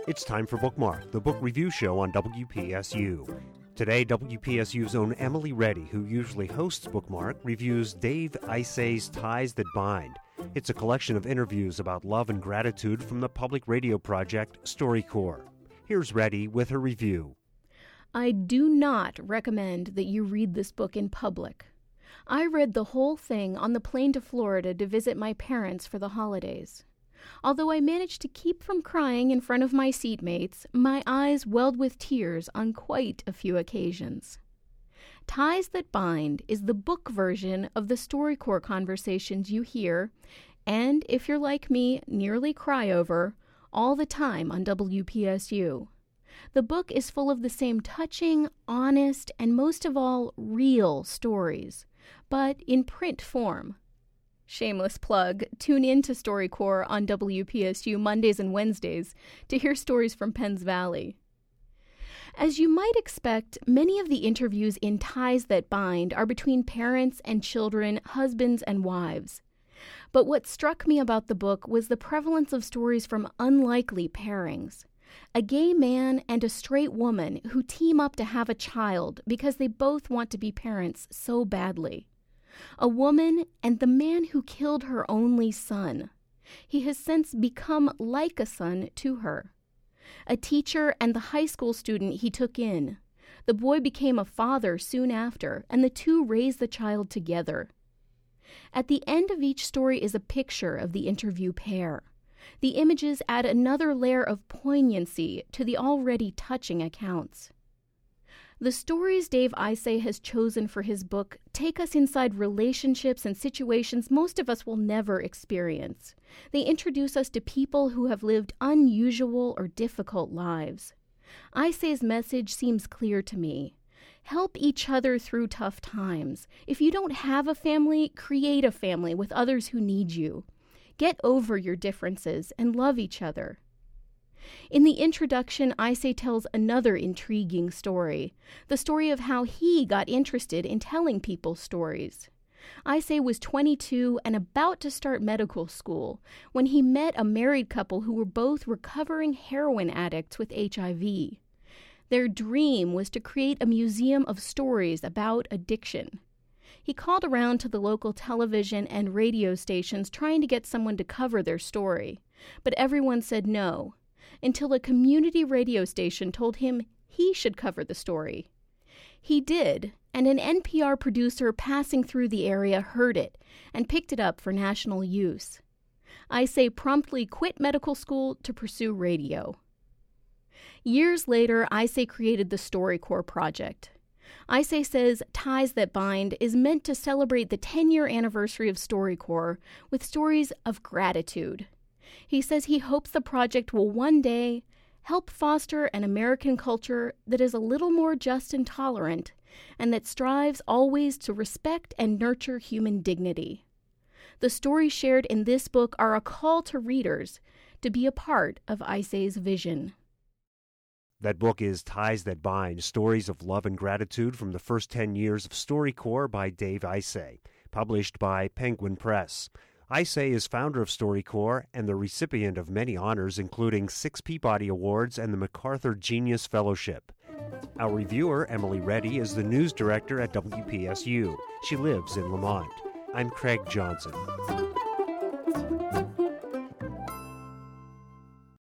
It's time for Bookmark, the book review show on WPSU. Today, WPSU's own Emily Reddy, who usually hosts Bookmark, reviews Dave Isay's Ties That Bind. It's a collection of interviews about love and gratitude from the public radio project StoryCorps. Here's Reddy with her review. I do not recommend that you read this book in public. I read the whole thing on the plane to Florida to visit my parents for the holidays. Although I managed to keep from crying in front of my seatmates, my eyes welled with tears on quite a few occasions. Ties That Bind is the book version of the StoryCorps conversations you hear, and if you're like me, nearly cry over, all the time on WPSU. The book is full of the same touching, honest, and most of all, real stories, but in print form. Shameless plug, tune in to StoryCorps on WPSU Mondays and Wednesdays to hear stories from Penns Valley. As you might expect, many of the interviews in Ties That Bind are between parents and children, husbands and wives. But what struck me about the book was the prevalence of stories from unlikely pairings. A gay man and a straight woman who team up to have a child because they both want to be parents so badly. A woman and the man who killed her only son. He has since become like a son to her. A teacher and the high school student he took in. The boy became a father soon after, and the two raised the child together. At the end of each story is a picture of the interview pair. The images add another layer of poignancy to the already touching accounts. The stories Dave Isay has chosen for his book take us inside relationships and situations most of us will never experience. They introduce us to people who have lived unusual or difficult lives. Isay's message seems clear to me. Help each other through tough times. If you don't have a family, create a family with others who need you. Get over your differences and love each other. In the introduction, Isay tells another intriguing story, the story of how he got interested in telling people stories. Isay was 22 and about to start medical school when he met a married couple who were both recovering heroin addicts with HIV. Their dream was to create a museum of stories about addiction. He called around to the local television and radio stations trying to get someone to cover their story, but everyone said no, until a community radio station told him he should cover the story. He did, and an NPR producer passing through the area heard it and picked it up for national use. Isay promptly quit medical school to pursue radio. Years later, Isay created the StoryCorps project. Isay says Ties That Bind is meant to celebrate the 10-year anniversary of StoryCorps with stories of gratitude. He says he hopes the project will one day help foster an American culture that is a little more just and tolerant, and that strives always to respect and nurture human dignity. The stories shared in this book are a call to readers to be a part of Isay's vision. That book is Ties That Bind, Stories of Love and Gratitude from the First 10 Years of StoryCorps by Dave Isay, published by Penguin Press. Isay is founder of StoryCorps and the recipient of many honors, including 6 Peabody Awards and the MacArthur Genius Fellowship. Our reviewer, Emily Reddy, is the news director at WPSU. She lives in Lamont. I'm Craig Johnson.